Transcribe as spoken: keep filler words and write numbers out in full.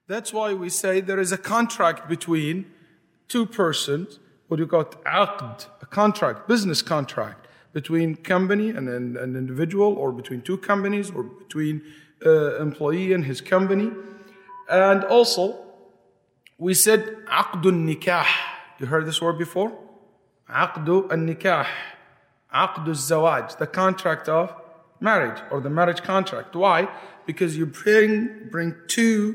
That's why we say there is a contract between two persons, what you call aqd, a contract, business contract between company and an, an individual, or between two companies, or between uh, employee and his company. And also, we said aqdun nikah. You heard this word before? Aqdu al-nikah. Aqdu al-zawaj, the contract of marriage, or the marriage contract. Why? Because you bring, bring two